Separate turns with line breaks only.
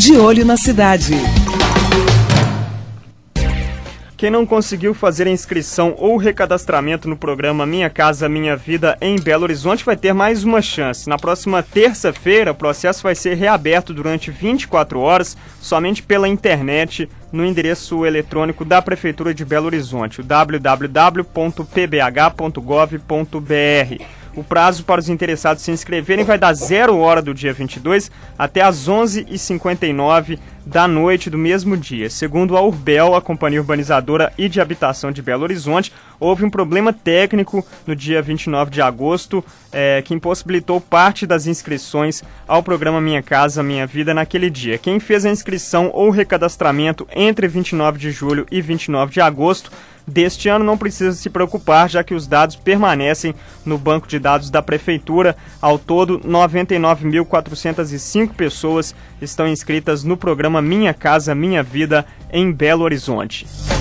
De Olho na Cidade.
Quem não conseguiu fazer a inscrição ou recadastramento no programa Minha Casa Minha Vida em Belo Horizonte vai ter mais uma chance. Na próxima terça-feira, o processo vai ser reaberto durante 24 horas, somente pela internet, no endereço eletrônico da Prefeitura de Belo Horizonte, o www.pbh.gov.br. O prazo para os interessados se inscreverem vai dar 0 hora do dia 22 até às 11h59 da noite do mesmo dia. Segundo a Urbel, a Companhia Urbanizadora e de Habitação de Belo Horizonte, houve um problema técnico no dia 29 de agosto que impossibilitou parte das inscrições ao programa Minha Casa Minha Vida naquele dia. Quem fez a inscrição ou recadastramento entre 29 de julho e 29 de agosto deste ano não precisa se preocupar, já que os dados permanecem no banco de dados da Prefeitura. Ao todo, 99.405 pessoas estão inscritas no programa Minha Casa Minha Vida em Belo Horizonte.